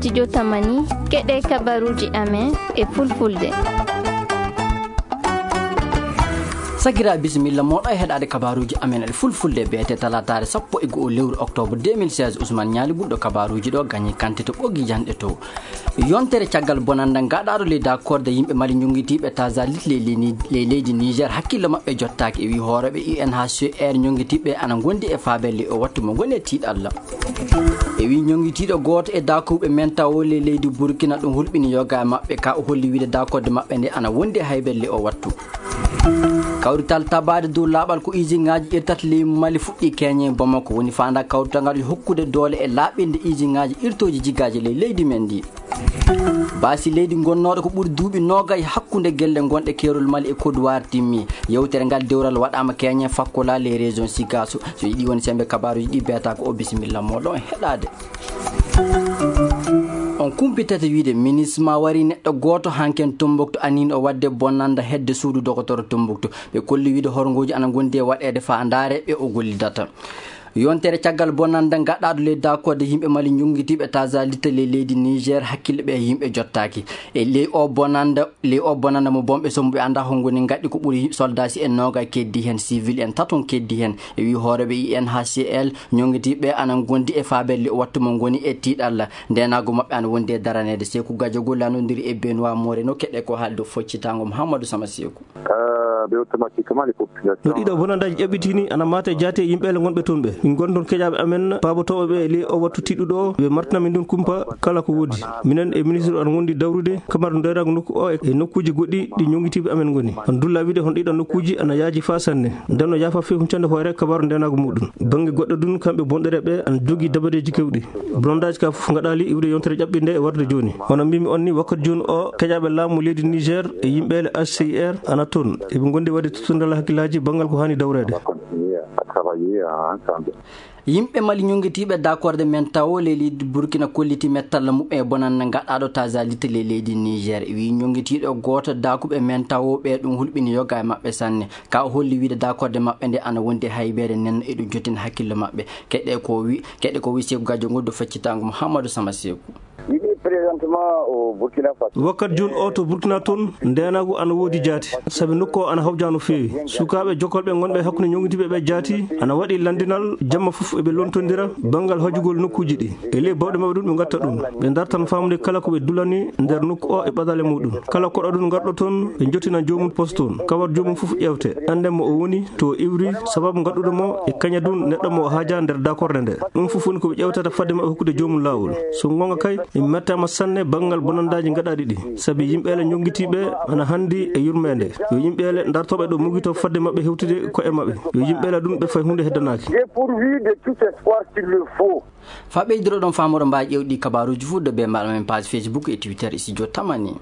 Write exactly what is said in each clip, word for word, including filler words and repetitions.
studio Tamani keɗe kabaruji amen e fulfulde. Sagira bismillah moɗo heɗade kabaruji amen e fulfulde beete talatare sappo e go'o lewru octobre deux mille seize Ousmane Ñaali ɓurɗo kabaruji ɗo gagné kante to ɓoggi janɗe to yontere caggal bonanda gaɗaɗo leydi accorde yimɓe mali ñonguitiɓe tasalit ley leydi Niger hakkille mabɓe jottaki e wi hooreɓe U N H C R ñonguitiɓe ana gondi e fabelle o wattu mo goni e tiiɗalla e wi ñonguitiɗo goto e dakuɓe men tawo ley leydi Burkina ɗum hulɓini yoga mabɓe ka o holli wiide dakorde mabɓe nde ana wondi e haybelle o wattu kawrital tabade dow laaɓal ko usine ngaji irtata ley Mali fuɗɗi keñe Bamako woni fanda kawrital ngal hokkude doole e laaɓinde usine ngaji irtoji jiggaji ley leydi men ndi basi leydi gonnoɗo ko ɓuuri duuɓi nogay hakkude gelle gonɗe kerol Mali e Côte d'Ivoire timmi yewtere ngal dewral waɗama keñe fakkola les régions Sigasso so yiɗi woni sembe kabaruji ɗi beeta ko o bisimilla moɗon heɗade on kumpitata wiide ministre ma wari neɗɗo goto hanken Tombouctou anino o wadde bonnanda hedde suudu docteur Tombouctou ɓe kolli wiide horgoji ana gondi e waɗede fa andare ɓe o gollidata yontere caggal bonnanda gaɗaɗo leydi accorde yimɓe Mali ñonguitiɓe tasalita ley leydi Niger hakkille ɓe yimɓe jottaki e ley o bonnanda ley o bonnanda mo bomɓe somo ɓe anda hongoni gaɗɗi ko ɓuuri soldat si en noga keddi hen civil en taton keddi hen e wi hooreɓe U N H C R ñonguitiɓe ana gondi e fabelle o wattu mo goni e tiiɗalla ndenago mabɓe ana wondi e daranede Sékou Gadiago lanodiri e Benoît Moreno keɗe ko haalde foccitago Mouhamadou Sama Sékou ɓe automatiquement les populations no ɗiɗo bonandaji ƴaɓɓitini ana mata jaate yimɓele gonɓe toon ɓe min gondon keƴaɓe amen pabotoɓe ɓe ley o wattu tiɗɗuɗo o ɓe martinami ɗum kumpa kala ko woodi minen e ministre ana gondi dawrude kamara nderago nokku o e nokkuji goɗɗi ɗi ñonguitiɓe amen goni on dulla wiide hon ɗiɗon nokkuji ana yaaji fa sanne nden no yaafa fe huncande hoore kabaru ndenago muɗum banggue goɗɗo dun kamɓe bonɗereɓe ana jogui dabareji kewɗi bonandaji ka foof gaɗali iwde yontere ƴaɓɓi nde e warde joni hono mbimi on ni wakkati joni o keƴaɓe laamu leydi Niger e yimɓele H C R ana toon eɓe gondi wadde tutodal hakkillaji banggal ko hani dawrede yimɓe Mali ñonguitiɓe d'accorde men tawo ley leydi Burkina kolliti mettalla mum e bonanda gaɗaɗo tasalita ley leydi Niger wi ñonguitiɗo goto dakuɓe men tawo ɓe ɗum hulɓini yoga e mabɓe sanne ka o holli wiide d'accorde mabɓe nde ana wondi haybede nen e ɗum jottini hakkille mabɓe keɗe ko wi keɗe ko wi Sékou Gadiago do feccitago Mouhamadou Sama Sékou présentement au Burkina Faso wakkati joni o to Burkina toon ndenago ana woodi jaati saabi nokku o ana hawja no feewi sukaɓe jokkolɓe gonɓe hakkude ñonguitiɓe ɓe jaati ana waɗi landinal jamma foof eɓe lontodira banggal hajugol nokkuji ɗi e ley bawɗe mabɓe ɗum ɓe gatta ɗum ɓe dartan famde kala koɓe dulani nder nokku o e ɓadale muɗum kala koɗo ɗum garɗo toon ɓe jottina jomum poste toon kawar jomum foof ƴewte anden mo o woni to iwri sababu gadduɗo mo e kaña dun neɗɗo mo o haaja nder d'accord nde ɗum foof woni koɓe ƴewtata fadde mabɓe hokkude jomum lawol so gonga kay e mettama sanne banggal bonandaji gaɗaɗi ɗi saabi yimɓele ñonguitiɓe ana handi e yurmede yo yimɓele dartoɓe ɗo mugito fadde mabɓe hewtude ko e mabɓe yo yimɓele ɗum ɓe fay hunde heddanaki fa ɓeydiro ɗon famoɗo mbawi ƴewɗi kabaruji fudde be mbaɗa men page Facebook e Twitter e studio Tamani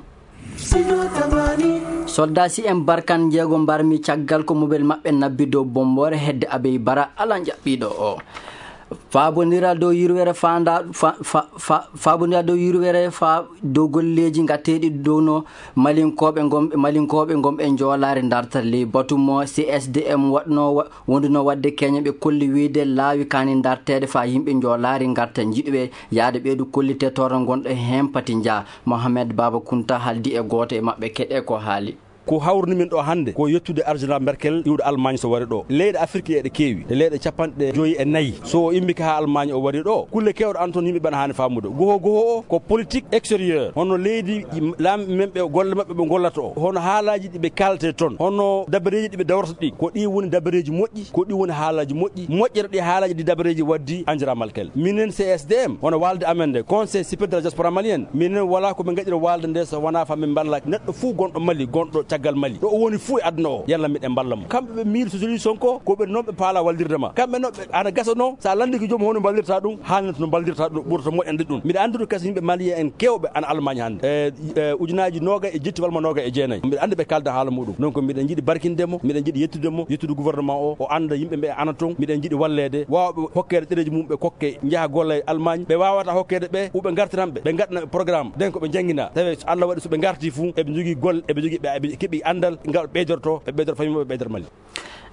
soldat si en barkan jeego mbarmi caggal ko mobile mabɓe nabbi dow bombore hedde Abey Bara ala jaɓɓiɗo o fabodira dow yirwere fanda fa fa fabodira dow yirwere fa dow golleji gatteɗi dow no malinkoɓe gomɓe malinkoɓe gomɓe joolare darta ley batumo C S D M waɗno wonduno wadde keñe ɓe kolli wiide laawi kani dartede fa yimɓe joolare garta jiɗuɓe yaade ɓeydu kollite toro gonɗo hen pati dia Mohamed Baba Kunta haldi e goto e mabɓe keɗe ko haali ko hawrni min ɗo hande ko yettude Angela Merkel iwde Allemagne so wari ɗo leyɗe Afrique eɗe keewi e leyɗe capanɗe joyi e nayyi so o immi ka ha Allemagne o wari ɗo kulle kewɗe an toon yimɓe ɓen hani famude goho goho o ko politique extérieur hono leydi lamɓe men ɓe golle mabɓe ɓe gollata o hono haalaji ɗiɓe kalte toon hono dabareji ɗiɓe dawrata ɗi ko ɗi woni dabareji moƴƴi ko ɗi woni haalaji moƴƴi moƴƴere ɗi haalaji ɗi dabareji waddi Angela Merkel minen C S D M hono walde amen nde conseil supérieur de la diaspora malienne minen wala koɓe gaɗira walde nde so wona famin ballaki neɗɗo fou gonɗo Mali gonɗo caggal Mali ɗo o woni fuu e aduna o yalla miɗen balla mo kamɓe ɓe miili solution ko ko ɓe noon ɓe paala wallirdema kamɓe noon ɓe ana gasa noon sa landiki joom hono ballirta ɗum haalnata no ballirta ɗum ɓurata moƴƴande ɗum mbiɗa andude kasi yimɓe malien en kewɓe ana Allemagne hannde e ujunaji noga e jetti walma noga e jeenayyi mbiɗa andi ɓe kalda haala muɗum donc mbiɗen jiiɗi barkindemo mbiɗen jiiɗi yettudemo yettude gouvernement o o anda yimɓe ɓe ana toon mbiɗen jiiɗi wallede wawɓe hokkede ɗereji mum ɓe kokke jaaha golla e Allemagne ɓe wawata hokkede ɓe ɓuɓe gartiranɓe ɓe gaɗana programme den koɓe jangguina tawi so Allah waɗi soɓe garti fou eɓe jogui golle eɓe jogui ɓe keeɓi andal ngal ɓeydorto e ɓeydor famille ɓe ɓeydor Mali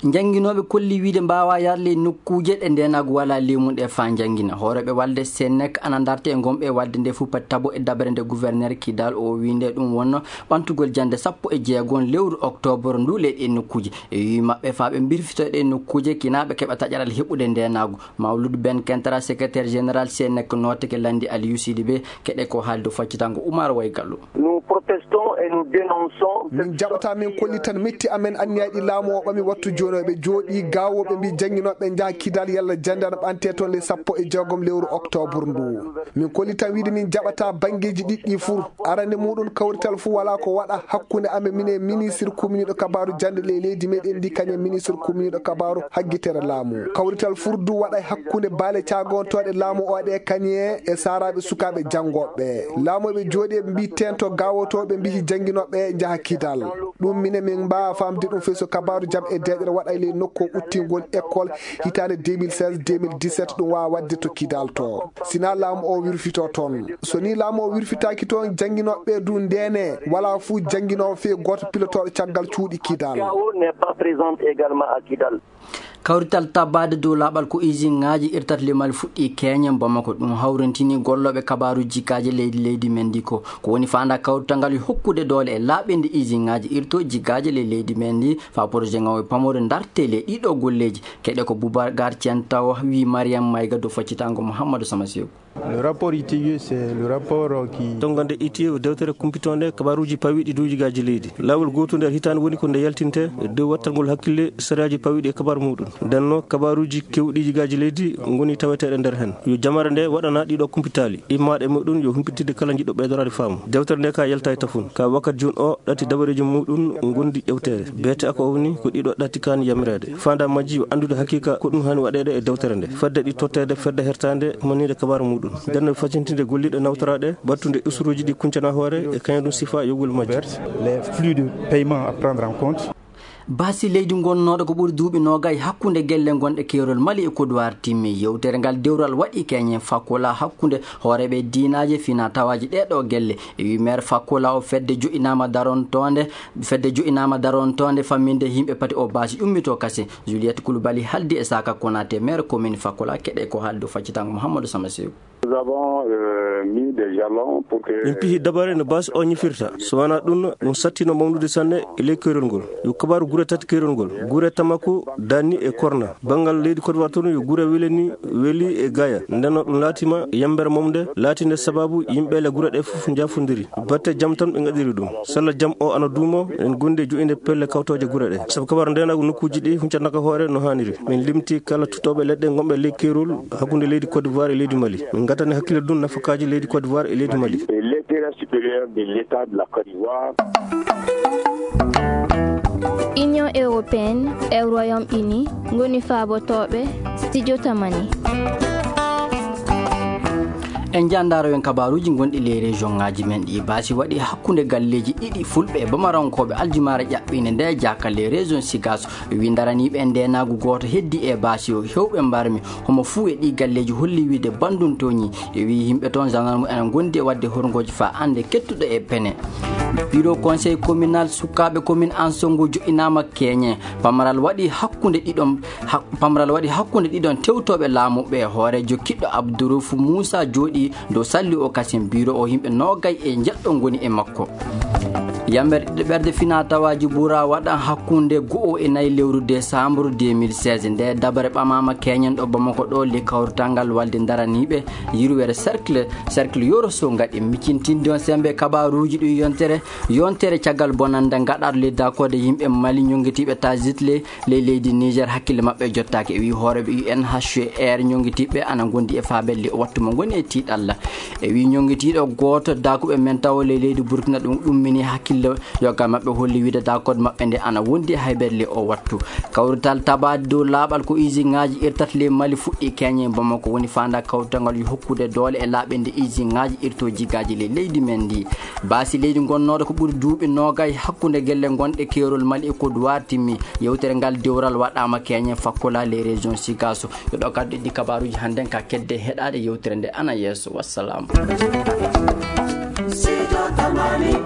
janginoɓe kolli wiide mbawa yarle nokkuje ɗe ndenago wala lemum ɗe fa jangina hooreɓe walde sennek ana darte e gomɓe wadde nde fu pati tabo e dabere nde gouverneur kidal o winde ɗum wonno ɓantugol jande sappo e jeegon lewru octobre ndu leyɗi e nokkuje e wi mabɓe fa ɓe birfitoɗe nokkuje kinaɓe keɓa taƴaral heɓude ndenago mawlud ben kentara secrétaire général sennek noteke landi aliou sidibé keɗe ko haalde faccitango oumar way gallo nous protestons et nous dénonçons min jaɓata min kolli tan metti amen anniyaɗi laamu o ɓami wattu joni ɓe jooɗi gawoɓe mbi jangguinoɓe jaa kidal yalla jande ana ɓante toon le sappo e jeegom lewru octobre ndu min kolli tan wiide min jaɓata banggueji ɗiɗɗi fuu arande muɗum kawrital fuu wala ko waɗa hakkude amen mine ministre commune ɗo kabaru jande le leydi meɗen ndi kañum ministre commune ɗo kabaru hagguitere laamu kawrital furdu waɗa hakkude baale cagontoɗe laamu o ɗe kañe e saraɓe sukaɓe janggoɓe laamuɓe jooɗi ɓe mbi tento gawotoɓe mbi jangguinoɓe jaaha kidal ɗum mine min mbawa famde ɗum feeso kabaru jaam e deɗere waɗa le nokku uttingol école hitande deux mille seize deux mille dix-sept ɗum wawa wadde to kidal to sina laamu o wirfito toon so ni laamu o wirfitaki toon jangguinoɓe du ndene wala fuu jangguinowo fe goto pilotoɗo caggal cuuɗi kidal kawrital tabade dow laaɓal ko usine ngaji irtat limal fuɗɗi keñen bamako ɗum hawrentini golloɓe kabaruji kaji leydi leydi men ndi ko ko woni fanda kawrital ngal hokkude doole e laaɓede usine ngaji irto jiggaji le leydi men ndi fa projet ngaw pamore dartele ɗiɗo golleji keɗe ko boubacar cien taw wi mariam mayga do faccitango mouhamadou samasiyou. Le rapport I T I E c'est le rapport qui tongande I T I E dewtere kumpitonde kabaruji pawiɗi dow jigaji leydi lawol goto nder hitande woni ko nde yaltinte dow wattalngol hakkille saraji pawiɗi e kabaru muɗum denno kabaruji kewɗi jigaji leydi goni taweteɗe nder hen yo jamare nde waɗana ɗiɗo kumpitali immaɗe muɗum yo humpitide kala jiɗɗo ɓeydorade faamu dewtere nde ka yalta e tafun ka wakkati joni o ɗatti dabareji muɗum gondi ƴewtere beete ako woni ko ɗiɗo ɗatti kan yamirede fanda majji yo andude hakkika ko ɗum hani waɗede e dewtere nde fedde ɗi tottede fedde hertande manide kabaru muɗum darno facintinde golliɗo nawtoraɗe battude usruji ɗi kuncana hoore e kañum ɗum sifa yogol majji les flux de paiement à prendre en compte basi leydi gonnoɗo ko ɓuuri duuɓi nogay hakkude gelle gonɗe keerol mali e kodowar timmi yewtere ngal dewral waɗi keñen fakkola hakkude hooreɓe dinaji fina tawaji ɗeɗo gelle e wi maire fakkola o fedde joƴinama darontonde fedde joƴinama darontonde famminde yimɓe pati o basi ummito kase juliette koulibaly haldi e saka konate maire commune fakkola keɗe ko haaldo faccitango mouhamadou samasiyou. Nous avons euh, mis des jalons pour que min pihi dabare no base o ñifirta so wana ɗum ɗum sattino mawnude sanne e ley keerol ngol yo kabaru gure tati keerol ngol gure tamako danni e korna bangal leydi côte d'Ivoire toon yo gure weleni weeli e gaya ndenno ɗum laatima yambere momde laatinde sababu yimɓele gure ɗe fof jafodiri batte jaam tan ɓe gaɗiri ɗum salla jaam o ana duumo en gonde joƴinde pelle kawtoje gure ɗe saabu kabaru ndenago nokkuji ɗi huncatnaka hoore no hanniri min limti kala tuttoɓe leɗɗe gonɓe ley keerol hakkude leydi côte d'Ivoire e leydi Mali min gatani hakkille ɗum nafakaji leydi côte d'Ivoire e leydi Mali et l'intérêt supérieur de l'état de la Côte d'Ivoire. Union européenne e Royaume-Uni ngoni faabotoɓe studio tamani en jandaro en kabaruji gonɗi le région ngaji men ɗi basi waɗi hakkude galleji ɗiɗi fulɓe e bamarankoɓe aljumare ƴaɓɓine nde jakalle région sigaso wi daraniɓe ndenagu goto heddi e basi o hewɓe mbarmi homo fuu e ɗi galleji holli wiide bandum toñi e wi yimɓe toon gendarme enen gondi e wadde horgoji fa ande kettuɗo e pene bureau conseil communal sukaɓe commune ansongo joƴinama keñe pamaral waɗi hakkude ɗiɗon pamaral waɗi hakkude ɗiɗon tewtoɓe laamuɓe hoore jokkiɗɗo abdourouf moussa jooɗi dow salli o kasim bureau o yimɓe nogay e jeɗɗo goni e makko yambere ɗiɗo ɓerde fina tawaji ɓuura waɗan hakkude go'o e nayyi lewru décembre deux mille seize nde dabare ɓamama keñen ɗo bamako ɗo li kawrital ngal walde daraniɓe yirwere cercle cercle yoroso gaɗi micintinde on sembe kabaruji ɗi yontere yontere caggal bonande gaɗaɗo le dakode yimɓe Mali ñonguitiɓe tajitle ley leydi Niger hakkille mabɓe jottaki e wi hooreɓe U N H C R ñonguitiɓe ana gondi e fabelli o wattu mo goni e tiɗalla e wi ñonguitiɗo goto dakuɓe men taw ley leydi Burkina ɗum ɗummini hakkille yoga mabɓe holli wiide dakode mabɓe nde ana wondi e hayberle o wattu kawrital tabade dow laaɓal ko usine ngaji irtat le Mali fuɗɗi keñe bamako woni fanda kawrital ngal yo hokkude doole e laaɓede usine ngaji irto jigaji le leydi men ndi basi leydi gonnoɗo ko ɓuuri duuɓi nogay hakkude gelle gonɗe keerol Mali e Côte d'Ivoire timmi yewtere ngal dewral waɗama keñe fakkola les régions sigaso yo ɗo kaddu ɗi kabaruji hannden ka kedde heɗade yewtere nde ana yesso wassalamu.